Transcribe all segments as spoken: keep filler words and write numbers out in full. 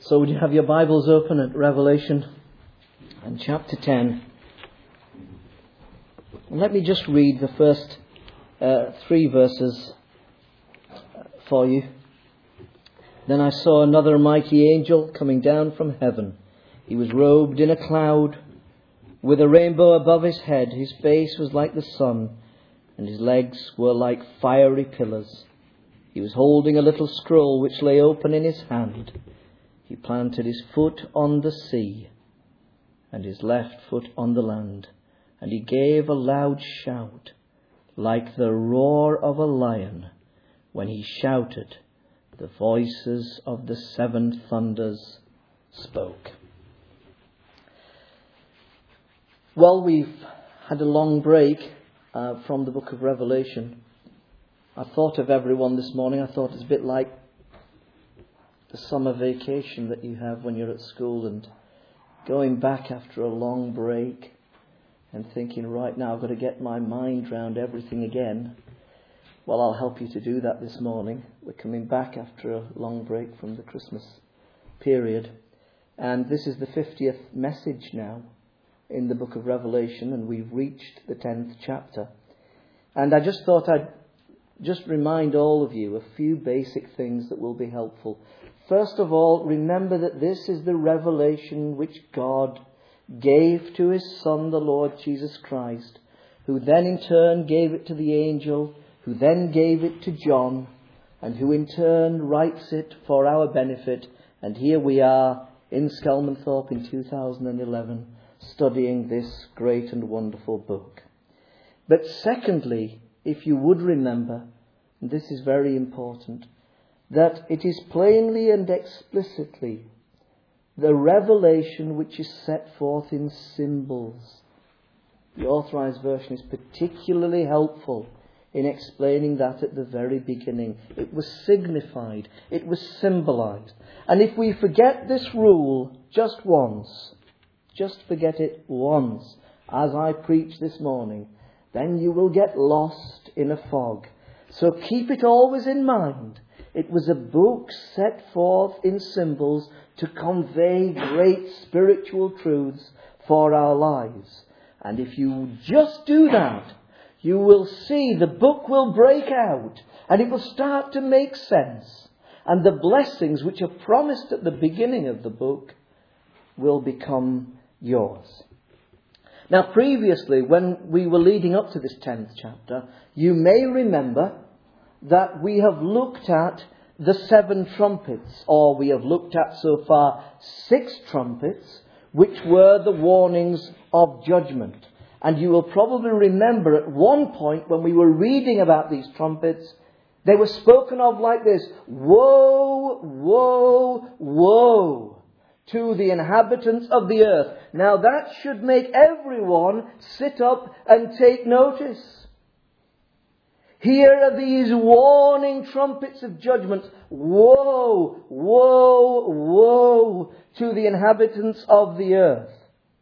So would you have your Bibles open at Revelation and chapter ten. And let me just read the first uh, three verses for you. Then I saw another mighty angel coming down from heaven. He was robed in a cloud, with a rainbow above his head. His face was like the sun, and his legs were like fiery pillars. He was holding a little scroll which lay open in his hand. He planted his foot on the sea, and his left foot on the land. And he gave a loud shout, like the roar of a lion, when he shouted. The voices of the seven thunders spoke. Well, we've had a long break uh, from the book of Revelation. I thought of everyone this morning. I thought it's a bit like the summer vacation that you have when you're at school and going back after a long break and thinking, right now I've got to get my mind round everything again. Well, I'll help you to do that this morning. We're coming back after a long break from the Christmas period. And this is the fiftieth message now in the book of Revelation, and we've reached the tenth chapter. And I just thought I'd just remind all of you a few basic things that will be helpful. First of all, remember that this is the revelation which God gave to his Son, the Lord Jesus Christ, who then in turn gave it to the angel, who then gave it to John, and who in turn writes it for our benefit. And here we are in Skelmanthorpe in two thousand eleven, studying this great and wonderful book. But secondly, if you would remember, and this is very important, that it is plainly and explicitly the revelation which is set forth in symbols. The Authorized Version is particularly helpful in explaining that at the very beginning. It was signified, it was symbolized. And if we forget this rule just once, just forget it once, as I preach this morning, then you will get lost in a fog. So keep it always in mind. It was a book set forth in symbols to convey great spiritual truths for our lives. And if you just do that, you will see the book will break out and it will start to make sense. And the blessings which are promised at the beginning of the book will become yours. Now, previously, when we were leading up to this tenth chapter, you may remember that we have looked at the seven trumpets, or we have looked at so far six trumpets, which were the warnings of judgment. And you will probably remember at one point when we were reading about these trumpets, they were spoken of like this: woe, woe, woe to the inhabitants of the earth. Now that should make everyone sit up and take notice. Here are these warning trumpets of judgment. Woe, woe, woe to the inhabitants of the earth.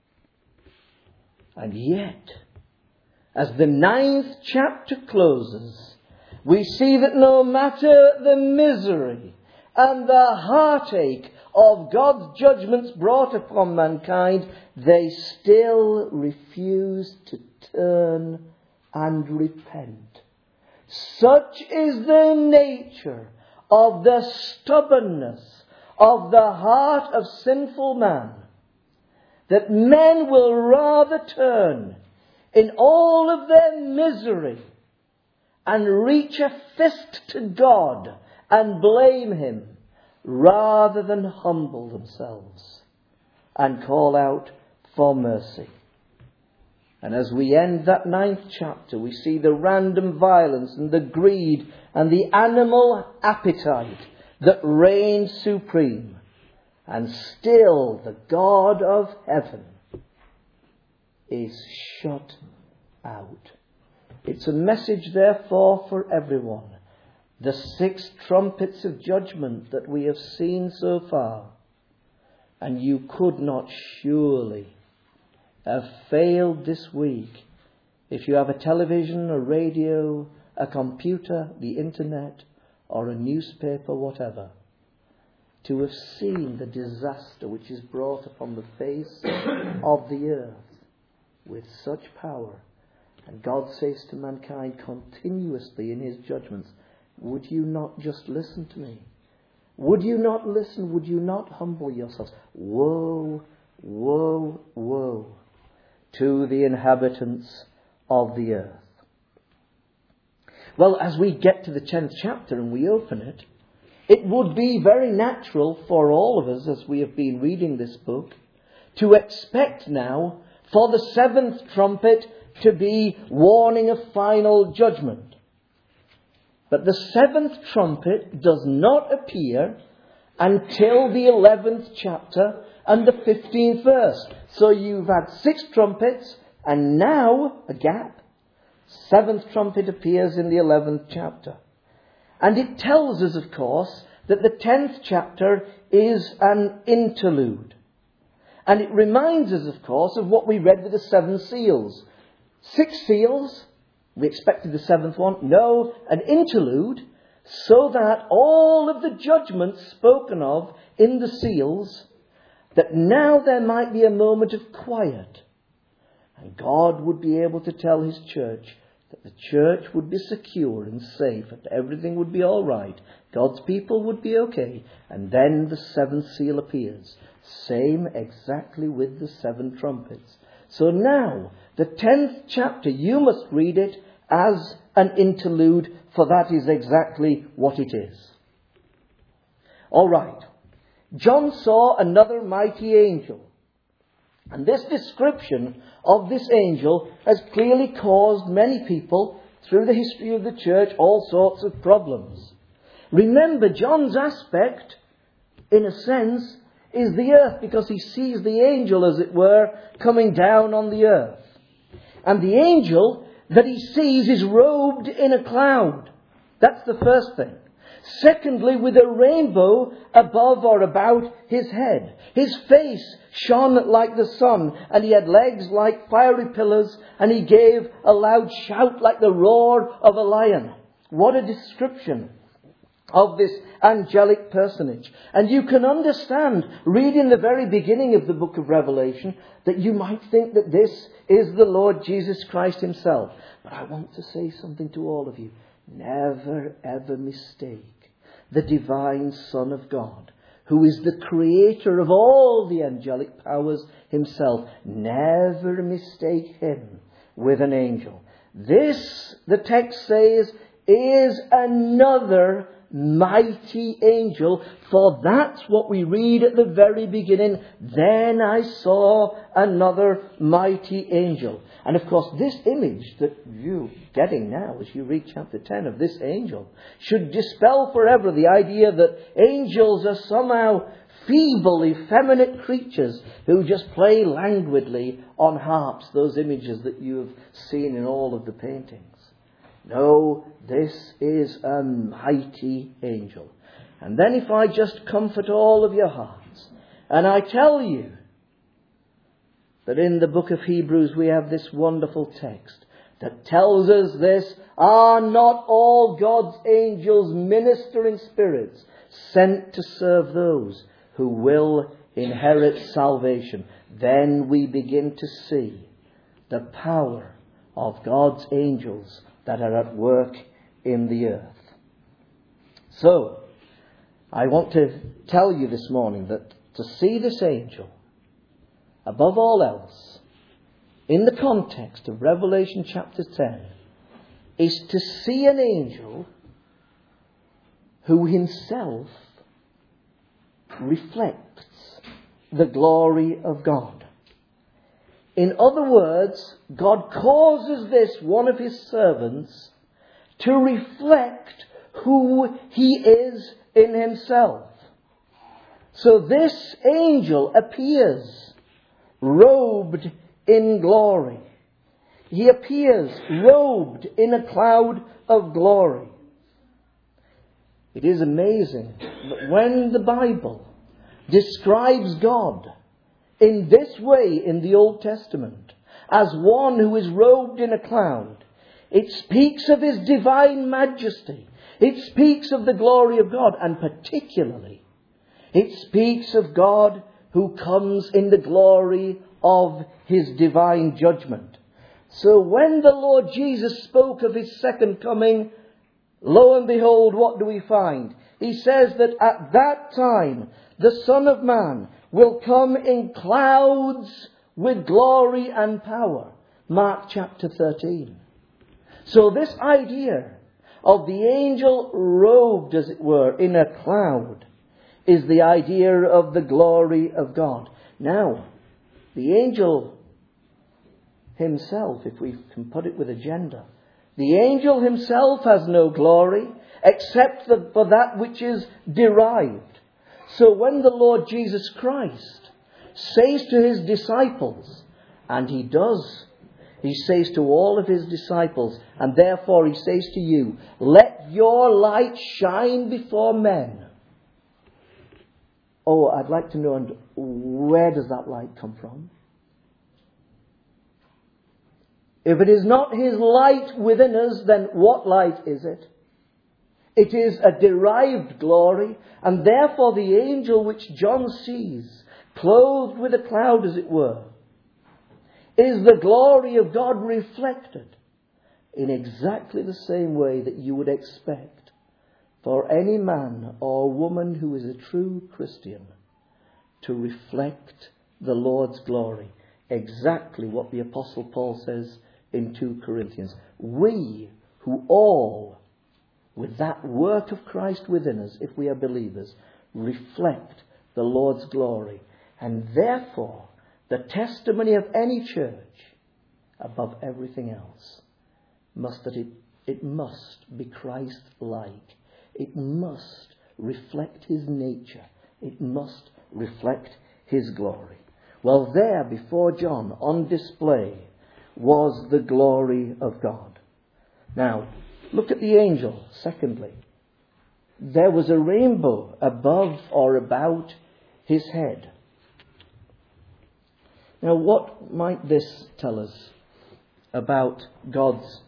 And yet, as the ninth chapter closes, we see that no matter the misery and the heartache of God's judgments brought upon mankind, they still refuse to turn and repent. Such is the nature of the stubbornness of the heart of sinful man, that men will rather turn in all of their misery and reach a fist to God and blame him, rather than humble themselves and call out for mercy. And as we end that ninth chapter, we see the random violence and the greed and the animal appetite that reigns supreme. And still the God of heaven is shut out. It's a message, therefore, for everyone. The six trumpets of judgment that we have seen so far. And you could not surely have failed this week if you have a television, a radio, a computer, the internet, or a newspaper, whatever, to have seen the disaster which is brought upon the face of the earth with such power. And God says to mankind continuously in his judgments, would you not just listen to me? Would you not listen? Would you not humble yourselves? Woe, woe, woe to the inhabitants of the earth. Well, as we get to the tenth chapter and we open it, it would be very natural for all of us, as we have been reading this book, to expect now for the seventh trumpet to be warning of final judgment. But the seventh trumpet does not appear until the eleventh chapter and the fifteenth verse. So you've had six trumpets and now a gap. Seventh trumpet appears in the eleventh chapter. And it tells us, of course, that the tenth chapter is an interlude. And it reminds us, of course, of what we read with the seven seals. Six seals. We expected the seventh one. No, an interlude, so that all of the judgments spoken of in the seals, that now there might be a moment of quiet. And God would be able to tell his church that the church would be secure and safe and everything would be all right. God's people would be okay. And then the seventh seal appears. Same exactly with the seven trumpets. So now, the tenth chapter, you must read it as an interlude, for that is exactly what it is. All right. John saw another mighty angel. And this description of this angel has clearly caused many people through the history of the church all sorts of problems. Remember, John's aspect, in a sense, is the earth, because he sees the angel, as it were, coming down on the earth. And the angel that he sees is robed in a cloud. That's the first thing. Secondly, with a rainbow above or about his head. His face shone like the sun, and he had legs like fiery pillars, and he gave a loud shout like the roar of a lion. What a description of this angelic personage. And you can understand, reading the very beginning of the book of Revelation, that you might think that this is the Lord Jesus Christ himself. But I want to say something to all of you. Never ever mistake the divine Son of God, who is the creator of all the angelic powers himself. Never mistake him with an angel. This, the text says, is another mighty angel, for that's what we read at the very beginning. Then I saw another mighty angel. And of course, this image that you're getting now as you read chapter ten of this angel should dispel forever the idea that angels are somehow feeble, effeminate creatures who just play languidly on harps, those images that you have seen in all of the paintings. No, this is a mighty angel. And then if I just comfort all of your hearts, and I tell you that in the book of Hebrews we have this wonderful text that tells us this: are not all God's angels ministering spirits sent to serve those who will inherit salvation? Then we begin to see the power of God's angels that are at work in the earth. So, I want to tell you this morning that to see this angel, above all else, in the context of Revelation chapter ten, is to see an angel who himself reflects the glory of God. In other words, God causes this one of his servants to reflect who he is in himself. So this angel appears robed in glory. He appears robed in a cloud of glory. It is amazing that when the Bible describes God in this way in the Old Testament, as one who is robed in a cloud, it speaks of his divine majesty. It speaks of the glory of God, and particularly It speaks of God who comes in the glory of his divine judgment. So when the Lord Jesus spoke of his second coming, lo and behold, what do we find? He says that at that time the Son of Man will come in clouds with glory and power. Mark chapter thirteen. So this idea of the angel robed, as it were, in a cloud is the idea of the glory of God. Now, the angel himself, if we can put it with a gender, the angel himself has no glory except for that which is derived. So when the Lord Jesus Christ says to his disciples, and he does, he says to all of his disciples, and therefore he says to you, let your light shine before men. Oh, I'd like to know, and where does that light come from? If it is not his light within us, then what light is it? It is a derived glory, and therefore the angel which John sees, clothed with a cloud as it were, is the glory of God reflected in exactly the same way that you would expect for any man or woman who is a true Christian to reflect the Lord's glory. Exactly what the Apostle Paul says in two Corinthians. We who all, with that work of Christ within us, if we are believers, reflect the Lord's glory. And therefore, the testimony of any church, above everything else, must that it, it must be Christ-like. It must reflect his nature. It must reflect his glory. Well, there before John, on display, was the glory of God. Now, look at the angel, secondly. There was a rainbow above or about his head. Now, what might this tell us about God's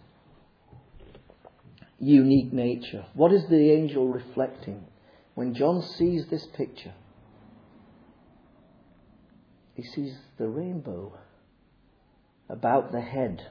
unique nature? What is the angel reflecting? When John sees this picture, he sees the rainbow about the head.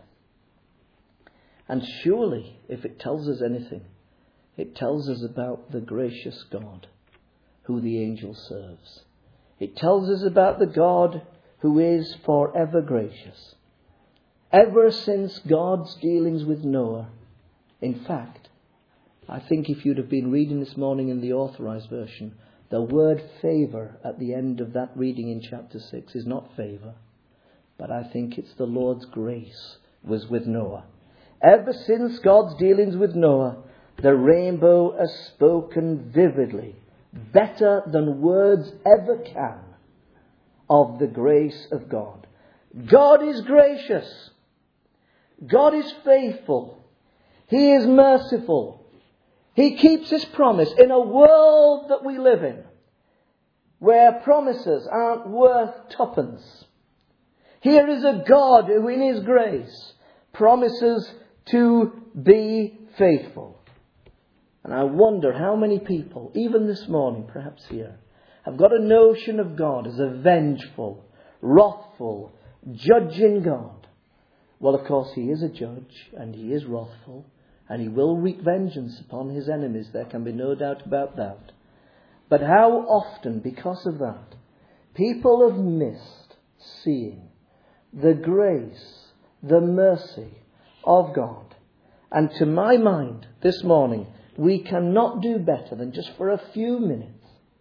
And surely, if it tells us anything, it tells us about the gracious God who the angel serves. It tells us about the God who is forever gracious. Ever since God's dealings with Noah, in fact, I think if you'd have been reading this morning in the Authorized Version, the word favour at the end of that reading in chapter six is not favour, but I think it's the Lord's grace was with Noah. Ever since God's dealings with Noah, the rainbow has spoken vividly, better than words ever can, of the grace of God. God is gracious. God is faithful. He is merciful. He keeps his promise in a world that we live in, where promises aren't worth tuppence. Here is a God who in his grace promises to be faithful. And I wonder how many people, even this morning, perhaps here, have got a notion of God as a vengeful, wrathful, judging God. Well, of course, he is a judge, and he is wrathful, and he will wreak vengeance upon his enemies. There can be no doubt about that. But how often, because of that, people have missed seeing the grace, the mercy of God. And to my mind, this morning, we cannot do better than just for a few minutes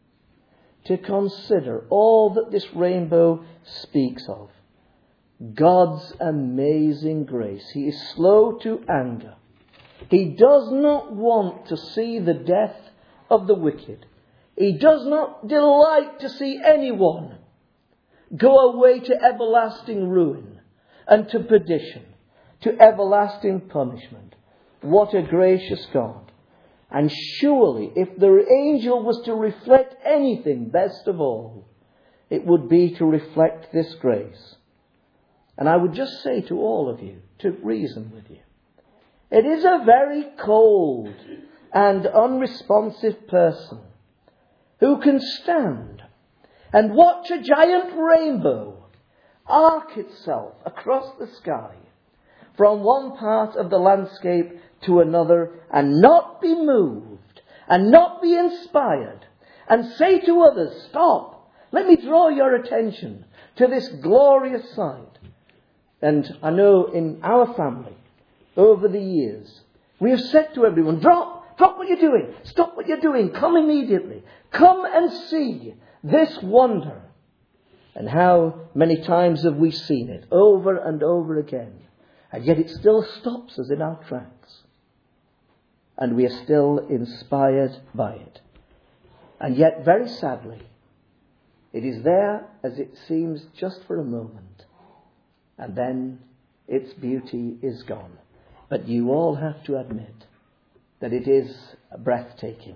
to consider all that this rainbow speaks of. God's amazing grace. He is slow to anger. He does not want to see the death of the wicked. He does not delight to see anyone go away to everlasting ruin and to perdition, to everlasting punishment. What a gracious God. And surely, if the angel was to reflect anything best of all, it would be to reflect this grace. And I would just say to all of you, to reason with you, it is a very cold and unresponsive person who can stand and watch a giant rainbow arc itself across the sky from one part of the landscape to another and not be moved and not be inspired and say to others, stop, let me draw your attention to this glorious sight. And I know in our family, over the years, we have said to everyone, drop, drop what you're doing, stop what you're doing, come immediately, come and see this wonder. And how many times have we seen it over and over again, and yet it still stops us in our tracks. And we are still inspired by it. And yet, very sadly, it is there, as it seems, just for a moment. And then its beauty is gone. But you all have to admit that it is breathtaking.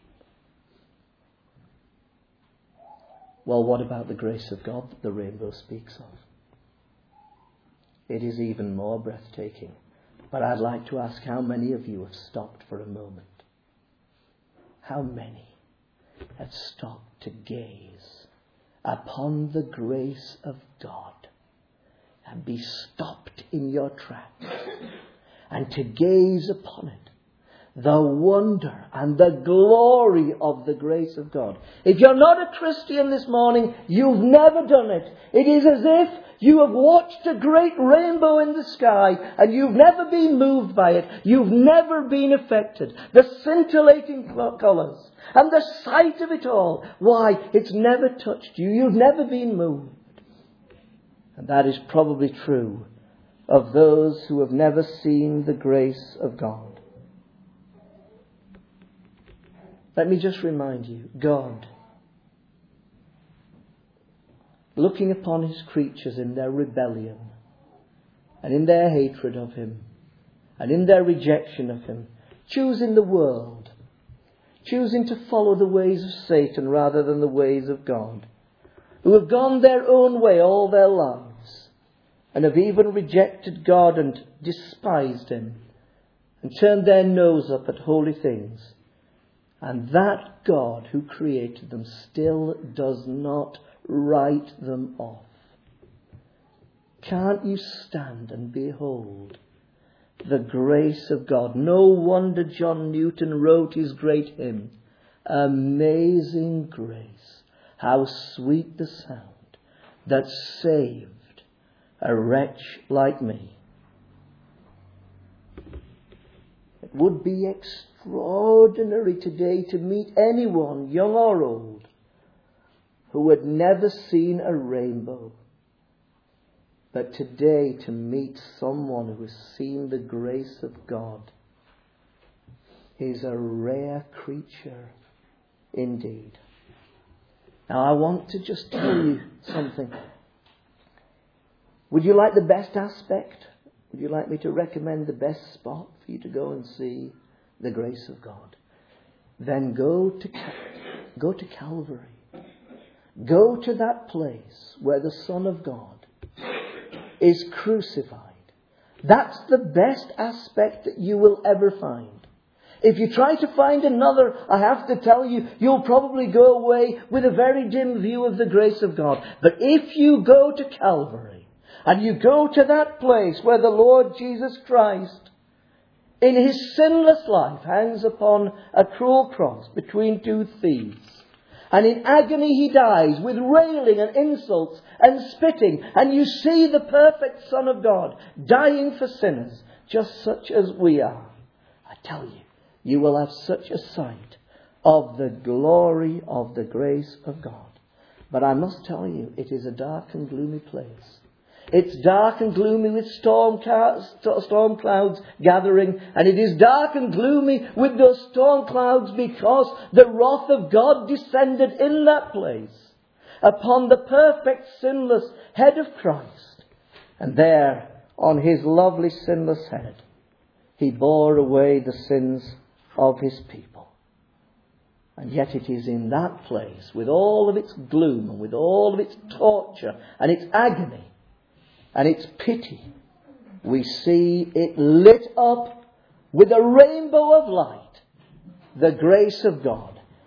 Well, what about the grace of God that the rainbow speaks of? It is even more breathtaking. But I'd like to ask how many of you have stopped for a moment? How many have stopped to gaze upon the grace of God and be stopped in your tracks and to gaze upon it? The wonder and the glory of the grace of God. If you're not a Christian this morning, you've never done it. It is as if you have watched a great rainbow in the sky and you've never been moved by it. You've never been affected. The scintillating colours and the sight of it all. Why? It's never touched you. You've never been moved. And that is probably true of those who have never seen the grace of God. Let me just remind you, God, looking upon his creatures in their rebellion and in their hatred of him and in their rejection of him, choosing the world, choosing to follow the ways of Satan rather than the ways of God, who have gone their own way all their lives and have even rejected God and despised him and turned their nose up at holy things. And that God who created them still does not write them off. Can't you stand and behold the grace of God? No wonder John Newton wrote his great hymn, Amazing Grace, how sweet the sound that saved a wretch like me. It would be extraordinary today to meet anyone, young or old, who had never seen a rainbow. But today to meet someone who has seen the grace of God is a rare creature indeed. Now I want to just tell you something. Would you like the best aspect? Would you like me to recommend the best spot for you to go and see the grace of God? Then go to go to Calvary. Go to that place where the Son of God is crucified. That's the best aspect that you will ever find. If you try to find another, I have to tell you, you'll probably go away with a very dim view of the grace of God. But if you go to Calvary, and you go to that place where the Lord Jesus Christ, in his sinless life, hangs upon a cruel cross between two thieves, and in agony he dies with railing and insults and spitting, and you see the perfect Son of God dying for sinners, just such as we are. I tell you, you will have such a sight of the glory of the grace of God. But I must tell you, it is a dark and gloomy place. It's dark and gloomy with storm, storm clouds gathering. And it is dark and gloomy with those storm clouds because the wrath of God descended in that place upon the perfect sinless head of Christ. And there, on his lovely sinless head, he bore away the sins of his people. And yet it is in that place, with all of its gloom and with all of its torture and its agony, and its pity, we see it lit up with a rainbow of light, the grace of God.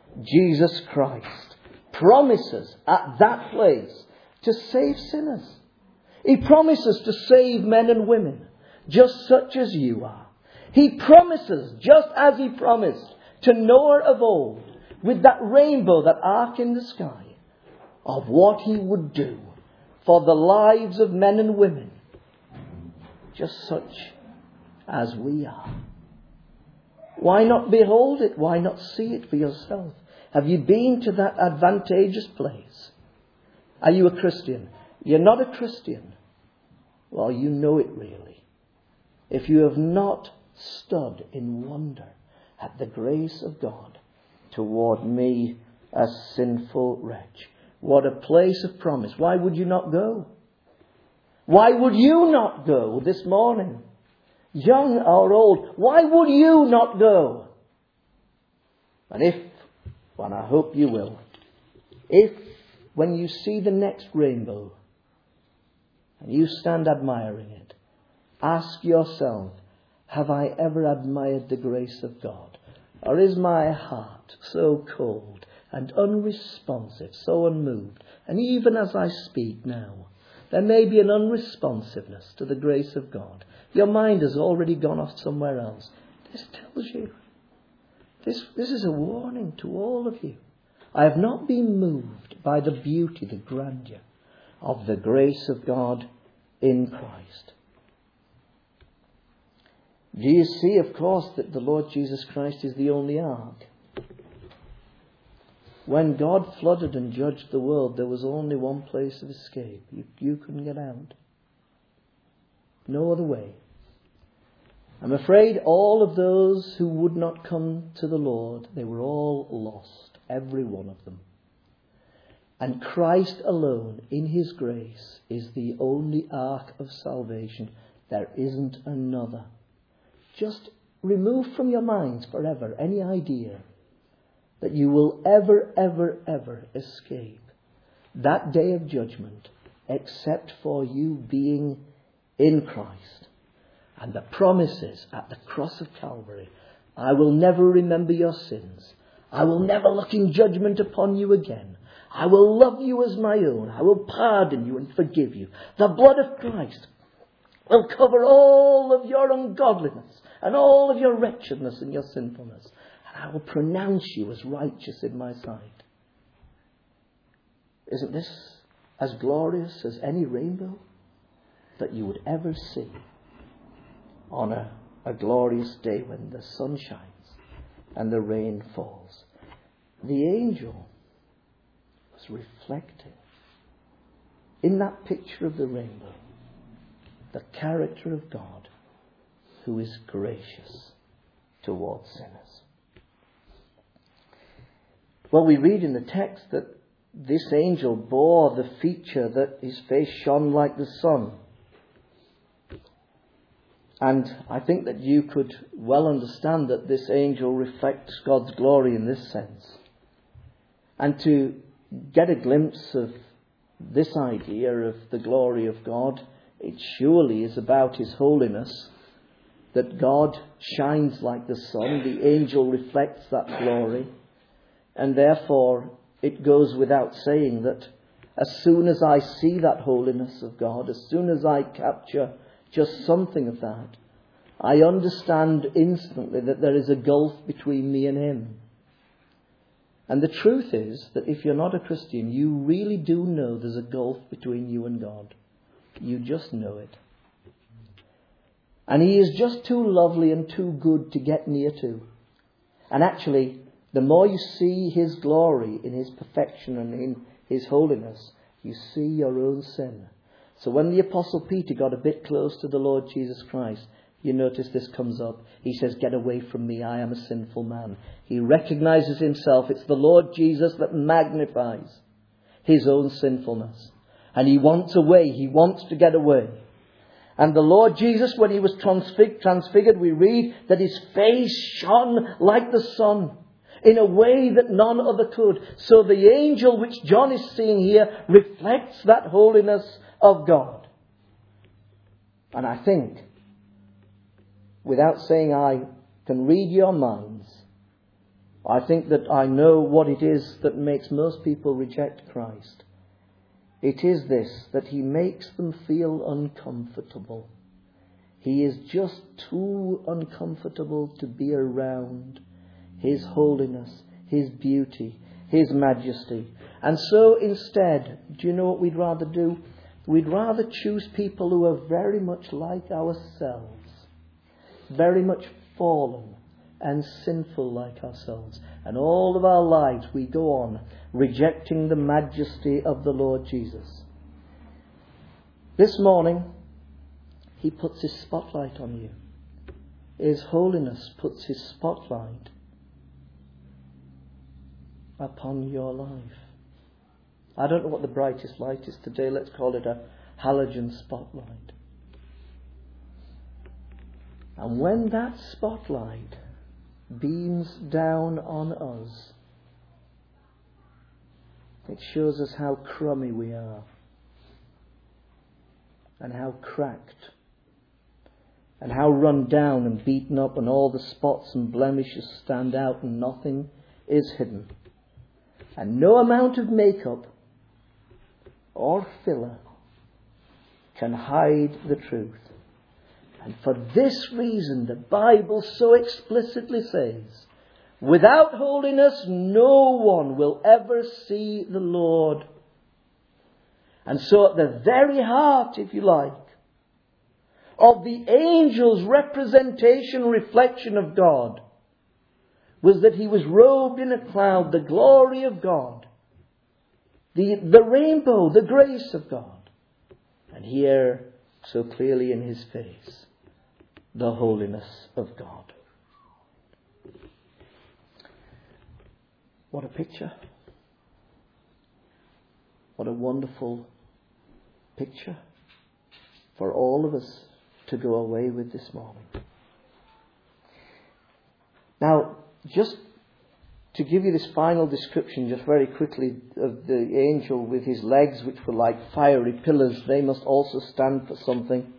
Jesus Christ promises at that place to save sinners. He promises to save men and women, just such as you are. He promises, just as he promised to Noah of old, with that rainbow, that ark in the sky, of what he would do for the lives of men and women, just such as we are. Why not behold it? Why not see it for yourself? Have you been to that advantageous place? Are you a Christian? You're not a Christian. Well, you know it really. If you have not stood in wonder at the grace of God toward me, a sinful wretch. What a place of promise. Why would you not go? Why would you not go this morning? Young or old, why would you not go? And if, and I hope you will, if when you see the next rainbow and you stand admiring it, ask yourself, have I ever admired the grace of God? Or is my heart so cold and unresponsive, so unmoved? And even as I speak now, there may be an unresponsiveness to the grace of God. Your mind has already gone off somewhere else. This tells you. This, this is a warning to all of you. I have not been moved by the beauty, the grandeur of the grace of God in Christ. Do you see, of course, that the Lord Jesus Christ is the only ark? When God flooded and judged the world, there was only one place of escape. You, you couldn't get out. No other way. I'm afraid all of those who would not come to the Lord, they were all lost. Every one of them. And Christ alone, in his grace, is the only ark of salvation. There isn't another. Just remove from your minds forever any idea that you will ever, ever, ever escape that day of judgment except for you being in Christ. And the promises at the cross of Calvary, I will never remember your sins. I will never look in judgment upon you again. I will love you as my own. I will pardon you and forgive you. The blood of Christ will cover all of your ungodliness and all of your wretchedness and your sinfulness. And I will pronounce you as righteous in my sight. Isn't this as glorious as any rainbow that you would ever see on a, a glorious day when the sun shines and the rain falls? The angel was reflecting in that picture of the rainbow the character of God, who is gracious towards sinners. Well, we read in the text that this angel bore the feature that his face shone like the sun. And I think that you could well understand that this angel reflects God's glory in this sense. And to get a glimpse of this idea of the glory of God, it surely is about his holiness, that God shines like the sun. The angel reflects that glory. And therefore, it goes without saying that as soon as I see that holiness of God, as soon as I capture just something of that, I understand instantly that there is a gulf between me and him. And the truth is that if you're not a Christian, you really do know there's a gulf between you and God. You just know it. And he is just too lovely and too good to get near to. And actually, the more you see his glory in his perfection and in his holiness, you see your own sin. So when the Apostle Peter got a bit close to the Lord Jesus Christ, you notice this comes up. He says, "Get away from me, I am a sinful man." He recognizes himself. It's the Lord Jesus that magnifies his own sinfulness. And he wants away. He wants to get away. And the Lord Jesus, when he was transfig- transfigured, we read that his face shone like the sun in a way that none other could. So the angel which John is seeing here reflects that holiness of God. And I think, without saying I can read your minds, I think that I know what it is that makes most people reject Christ. It is this, that he makes them feel uncomfortable. He is just too uncomfortable to be around. His holiness, His beauty, His majesty. And so instead, do you know what we'd rather do? We'd rather choose people who are very much like ourselves, very much fallen and sinful like ourselves. And all of our lives we go on rejecting the majesty of the Lord Jesus. This morning, He puts His spotlight on you. His holiness puts His spotlight upon your life. I don't know what the brightest light is today. Let's call it a halogen spotlight. And when that spotlight beams down on us, it shows us how crummy we are, and how cracked, and how run down and beaten up, and all the spots and blemishes stand out and nothing is hidden. And no amount of makeup or filler can hide the truth. And for this reason, the Bible so explicitly says, without holiness, no one will ever see the Lord. And so at the very heart, if you like, of the angel's representation, reflection of God, was that he was robed in a cloud, the glory of God, the, the rainbow, the grace of God. And here, so clearly in his face, the holiness of God. What a picture. What a wonderful picture for all of us to go away with this morning. Now, just to give you this final description, just very quickly, of the angel with his legs, which were like fiery pillars. They must also stand for something.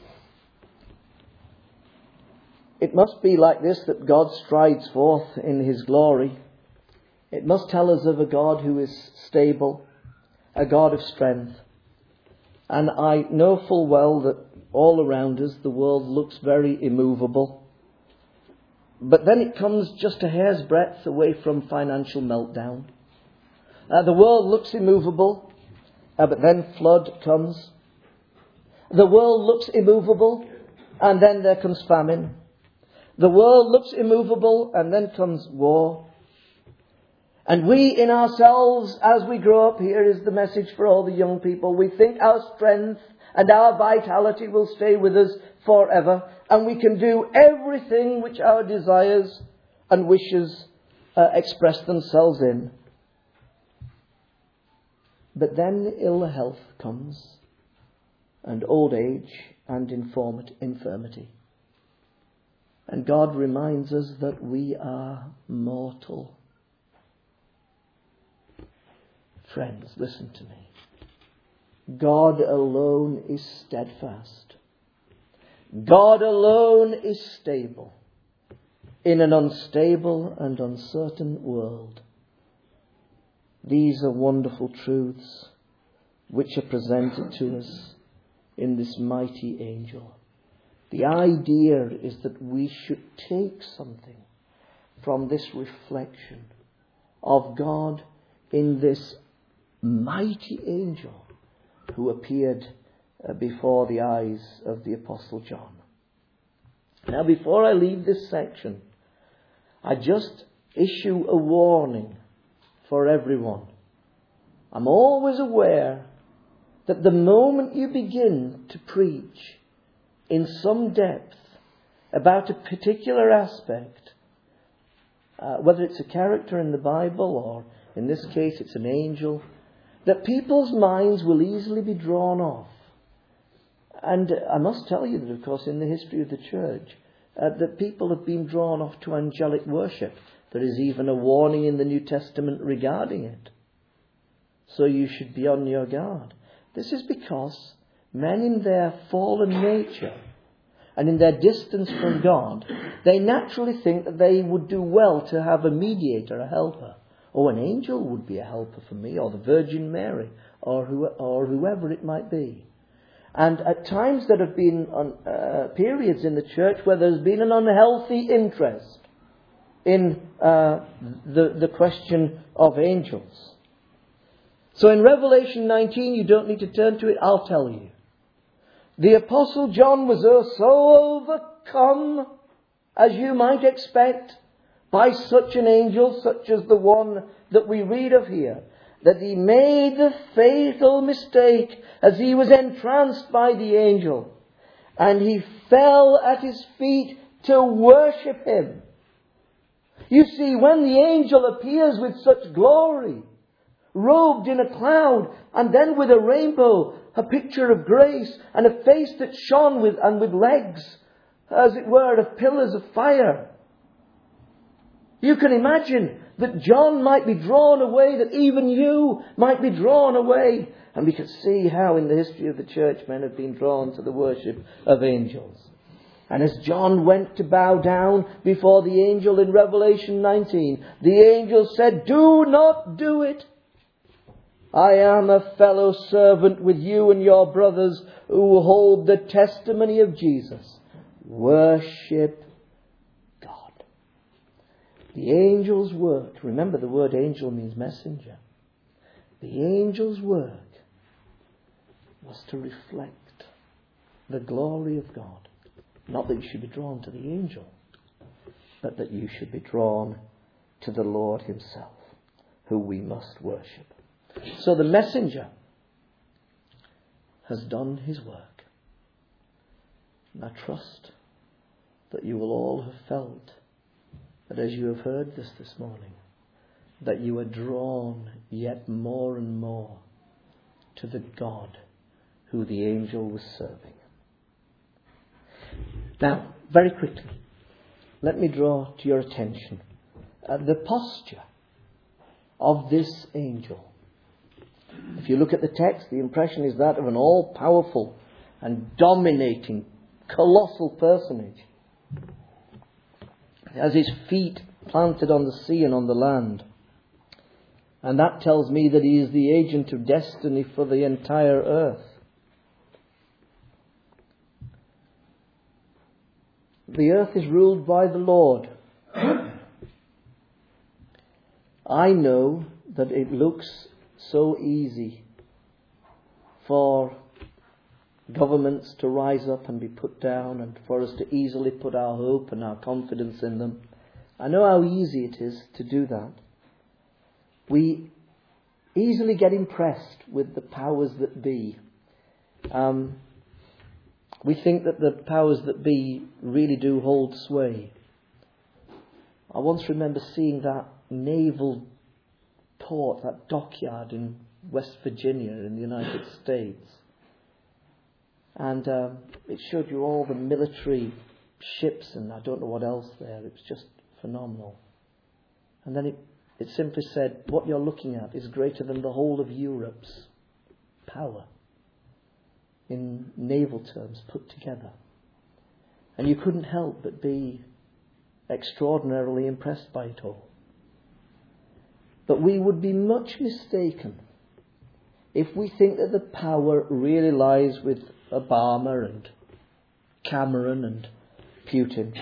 It must be like this that God strides forth in his glory. It must tell us of a God who is stable, a God of strength. And I know full well that all around us the world looks very immovable. But then it comes just a hair's breadth away from financial meltdown. Uh, the world looks immovable, uh, but then flood comes. The world looks immovable, and then there comes famine. The world looks immovable, and then comes war. And we in ourselves, as we grow up, here is the message for all the young people. We think our strength and our vitality will stay with us forever. And we can do everything which our desires and wishes uh, express themselves in. But then ill health comes, and old age and infirmity. And God reminds us that we are mortal. Friends, listen to me. God alone is steadfast. God alone is stable in an unstable and uncertain world. These are wonderful truths which are presented to us in this mighty angel. The idea is that we should take something from this reflection of God in this mighty angel who appeared before the eyes of the Apostle John. Now, before I leave this section, I just issue a warning for everyone. I'm always aware that the moment you begin to preach in some depth about a particular aspect, uh, whether it's a character in the Bible or in this case it's an angel, that people's minds will easily be drawn off. And I must tell you that, of course, in the history of the church, uh, that people have been drawn off to angelic worship. There is even a warning in the New Testament regarding it. So you should be on your guard. This is because men in their fallen nature and in their distance from God, they naturally think that they would do well to have a mediator, a helper. Or an angel would be a helper for me, or the Virgin Mary, or, who, or whoever it might be. And at times there have been uh, periods in the church where there's been an unhealthy interest in uh, the, the question of angels. So in Revelation nineteen, you don't need to turn to it, I'll tell you. The Apostle John was so overcome, as you might expect, by such an angel, such as the one that we read of here, that he made the fatal mistake as he was entranced by the angel, and he fell at his feet to worship him. You see, when the angel appears with such glory, robed in a cloud, and then with a rainbow, a picture of grace, and a face that shone with, and with legs, as it were, of pillars of fire, you can imagine that John might be drawn away, that even you might be drawn away. And we can see how in the history of the church men have been drawn to the worship of angels. And as John went to bow down before the angel in Revelation nineteen, the angel said, "Do not do it. I am a fellow servant with you and your brothers who hold the testimony of Jesus. Worship God." The angel's work, remember the word angel means messenger. The angel's work was to reflect the glory of God. Not that you should be drawn to the angel, but that you should be drawn to the Lord himself, who we must worship. So the messenger has done his work. And I trust that you will all have felt that as you have heard this this morning, that you are drawn yet more and more to the God who the angel was serving. Now, very quickly, let me draw to your attention uh, the posture of this angel. If you look at the text, the impression is that of an all-powerful and dominating, colossal personage. He has his feet planted on the sea and on the land. And that tells me that he is the agent of destiny for the entire earth. The earth is ruled by the Lord. I know that it looks so easy for governments to rise up and be put down, and for us to easily put our hope and our confidence in them. I know how easy it is to do that. We easily get impressed with the powers that be. Um, we think that the powers that be really do hold sway. I once remember seeing that naval port, that dockyard in West Virginia in the United States. And um, it showed you all the military ships and I don't know what else there. It was just phenomenal. And then it, it simply said, what you're looking at is greater than the whole of Europe's power in naval terms put together. And you couldn't help but be extraordinarily impressed by it all. But we would be much mistaken if we think that the power really lies with Obama and Cameron and Putin.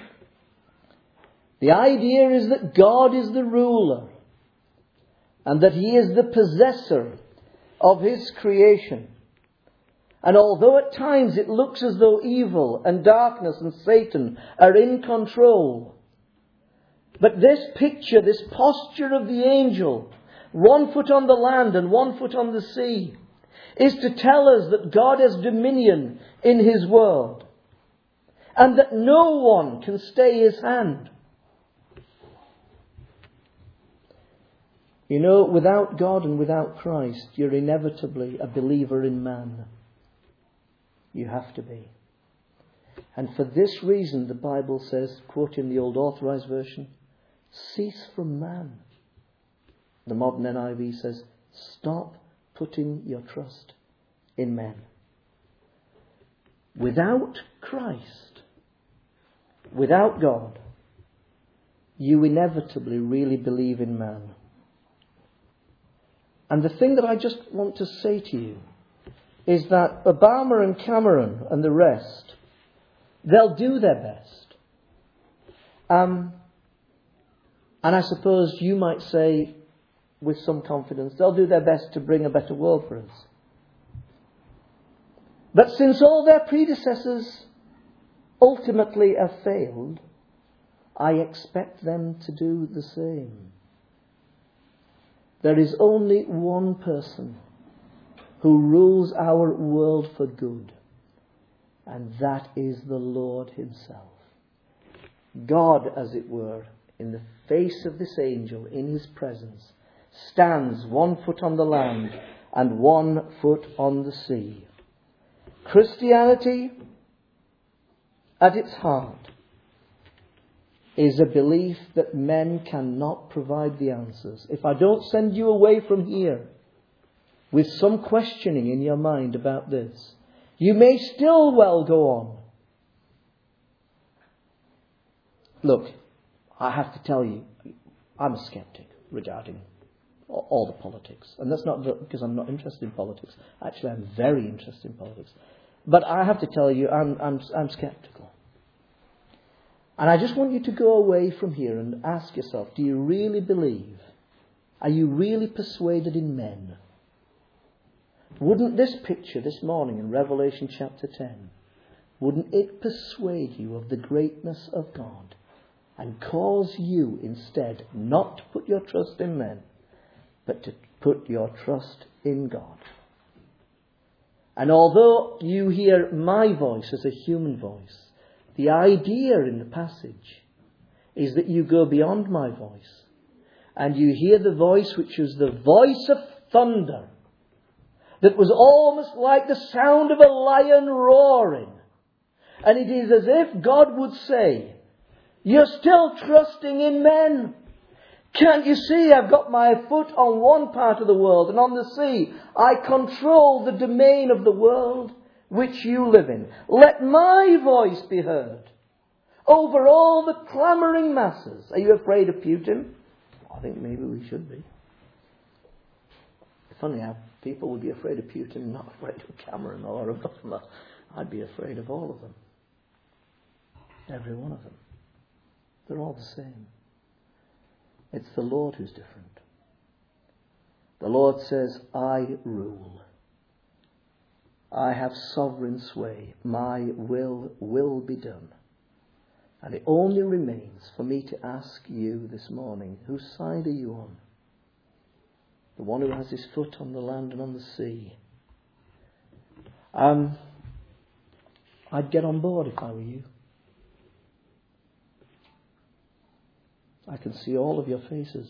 The idea is that God is the ruler and that he is the possessor of his creation. And although at times it looks as though evil and darkness and Satan are in control, but this picture, this posture of the angel, one foot on the land and one foot on the sea, is to tell us that God has dominion in his world and that no one can stay his hand. You know, without God and without Christ, you're inevitably a believer in man. You have to be. And for this reason, the Bible says, quoting the Old Authorized Version, cease from man. The modern N I V says, stop putting your trust in men. without Christ, without God, you inevitably really believe in man. And the thing that I just want to say to you is that Obama and Cameron and the rest, they'll do their best. Um, and I suppose you might say with some confidence, they'll do their best to bring a better world for us. But since all their predecessors ultimately have failed, I expect them to do the same. There is only one person who rules our world for good, and that is the Lord himself. God, as it were, in the face of this angel, in his presence, stands one foot on the land and one foot on the sea. Christianity, at its heart, is a belief that men cannot provide the answers. If I don't send you away from here with some questioning in your mind about this, you may still well go on. Look, I have to tell you, I'm a skeptic regarding all the politics. And that's not because I'm not interested in politics. Actually, I'm very interested in politics. But I have to tell you, I'm, I'm, I'm skeptical. And I just want you to go away from here and ask yourself, do you really believe? Are you really persuaded in men? Wouldn't this picture this morning in Revelation chapter ten, wouldn't it persuade you of the greatness of God and cause you instead not to put your trust in men, but to put your trust in God? And although you hear my voice as a human voice, the idea in the passage is that you go beyond my voice and you hear the voice which is the voice of thunder, that was almost like the sound of a lion roaring. And it is as if God would say, you're still trusting in men. Can't you see I've got my foot on one part of the world and on the sea I control the domain of the world which you live in. Let my voice be heard over all the clamouring masses. Are you afraid of Putin? I think maybe we should be. It's funny how people would be afraid of Putin, not afraid of Cameron or Obama. I'd be afraid of all of them. Every one of them. They're all the same. It's the Lord who's different. The Lord says, I rule. I have sovereign sway. My will will be done. And it only remains for me to ask you this morning, whose side are you on? The one who has his foot on the land and on the sea. Um, I'd get on board if I were you. I can see all of your faces.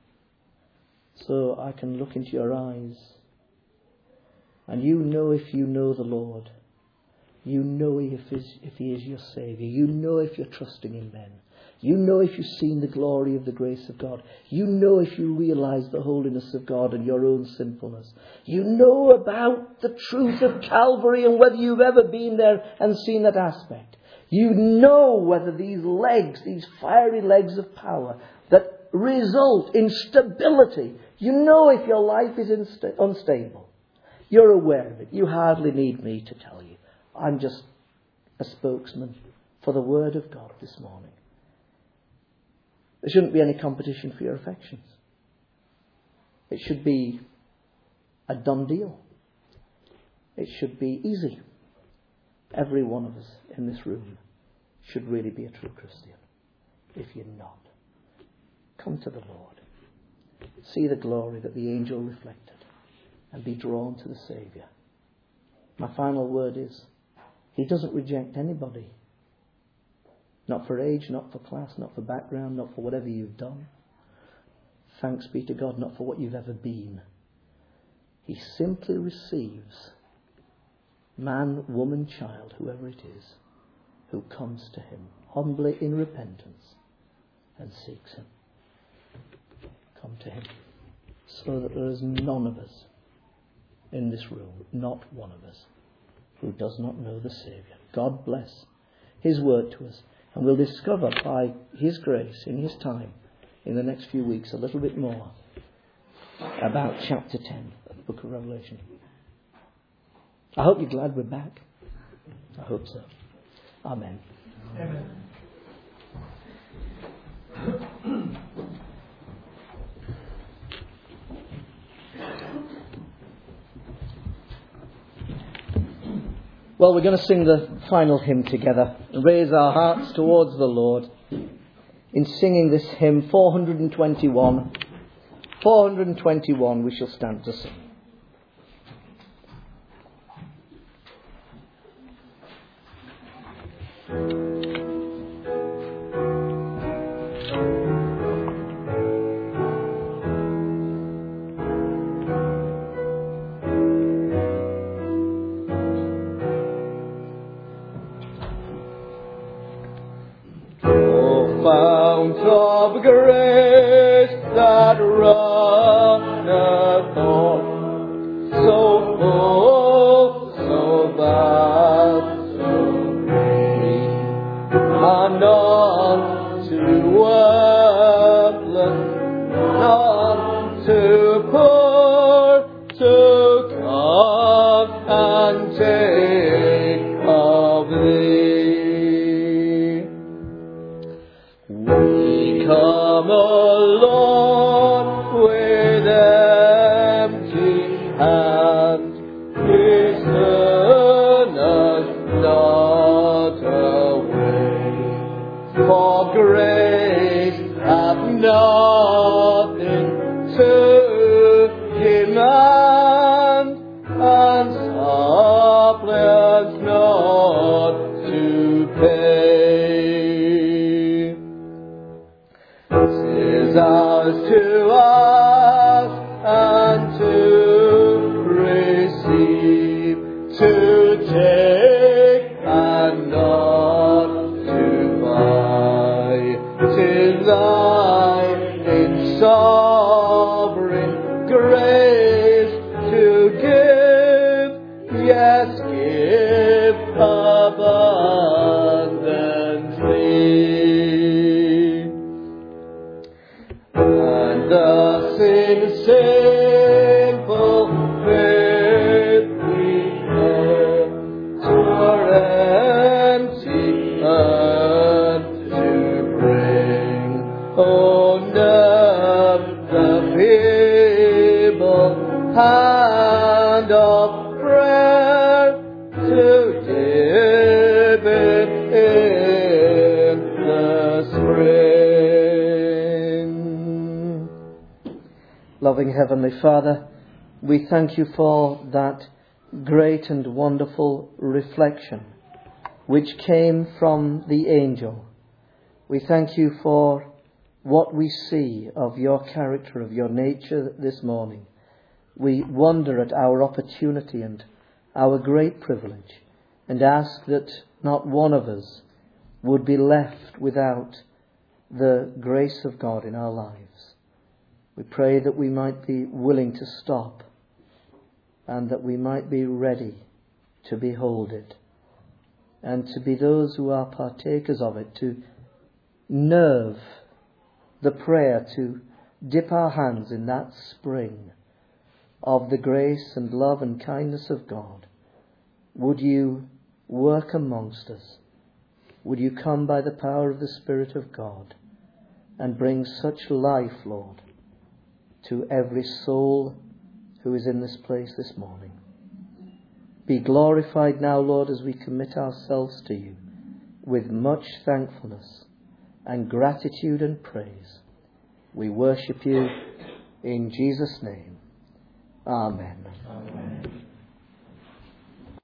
So I can look into your eyes. And you know if you know the Lord. You know if, if He is your Saviour. You know if you're trusting in men. You know if you've seen the glory of the grace of God. You know if you realise the holiness of God and your own sinfulness. You know about the truth of Calvary and whether you've ever been there and seen that aspect. You know whether these legs, these fiery legs of power that result in stability, you know if your life is insta- unstable. You're aware of it. You hardly need me to tell you. I'm just a spokesman for the Word of God this morning. There shouldn't be any competition for your affections. It should be a done deal. It should be easy. Every one of us in this room should really be a true Christian. If you're not, come to the Lord. See the glory that the angel reflected and be drawn to the Saviour. My final word is, He doesn't reject anybody. Not for age, not for class, not for background, not for whatever you've done. Thanks be to God, not for what you've ever been. He simply receives man, woman, child, whoever it is, who comes to Him humbly in repentance and seeks Him. Come to Him, so that there is none of us in this room, not one of us, who does not know the Saviour. God bless his word to us. And we'll discover by his grace in his time in the next few weeks a little bit more about chapter ten of the book of Revelation. I hope you're glad we're back. I hope so. Amen. Amen. Well, we're going to sing the final hymn together and raise our hearts towards the Lord in singing this hymn, four twenty-one. four twenty-one, we shall stand to sing. Loving Heavenly Father, we thank you for that great and wonderful reflection which came from the angel. We thank you for what we see of your character, of your nature this morning. We wonder at our opportunity and our great privilege and ask that not one of us would be left without the grace of God in our lives. We pray that we might be willing to stop and that we might be ready to behold it and to be those who are partakers of it, to nerve the prayer, to dip our hands in that spring of the grace and love and kindness of God. Would you work amongst us? Would you come by the power of the Spirit of God and bring such life, Lord, to every soul who is in this place this morning. Be glorified now, Lord, as we commit ourselves to you with much thankfulness and gratitude and praise. We worship you in Jesus' name. Amen. Amen.